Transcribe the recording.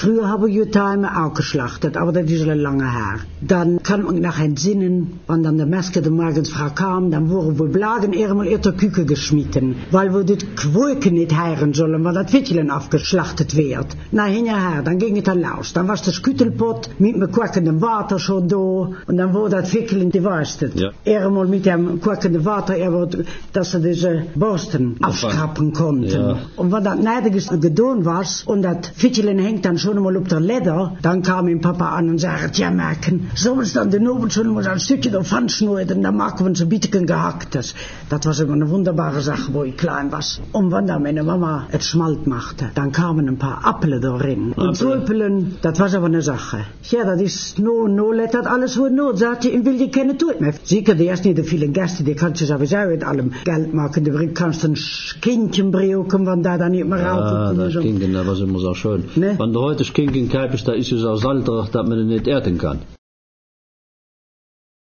Früher habe ich Jutime auch geschlachtet, aber das ist lange her. Dann kann man nach entsinnen, wenn dann der Metzger der Morgensfrau kam, dann wurden wohl Blagen einmal in der Küche geschmitten, weil wir das Quoken nicht heiren sollen, weil das Wittchen aufgeschlachtet wird. Na, hinterher, dann ging es dann los. Dann war das Kütelpott mit dem kochenden Wasser schon da und dann wurde das Wickeln gewastet. Ja. Einmal mit dem kochenden Wasser, dass sie diese Borsten abschrappen konnten. Ja. Und wenn das neidiges getan war und das Wittchen hängt dann schon mal auf der Leder, dann kam mein Papa an und sagte, ja, merken, sollen sie dann den oben schon mal ein Stückchen davon schneiden, dann machen wir so ein bisschen gehacktes. Das war immer eine wunderbare Sache, wo ich klein war. Und wenn dann meine Mama es Schmalt machte, dann kamen ein paar Apfel darin. Und Zwiebeln, das war aber eine Sache. Ja, das ist das alles wo not, sagte ich, will die keine tun mehr. Sicher, die erst nicht so viele Gäste, die kannst du sowieso mit allem Geld machen, du kannst ein Kindchen brauchen, wenn da dann nicht mehr raus. Ja, das Kindchen, das war immer so schön. Ne? Wenn du heute das Kindchen kaufst, da ist es auch Salz, dass man nicht ernten kann.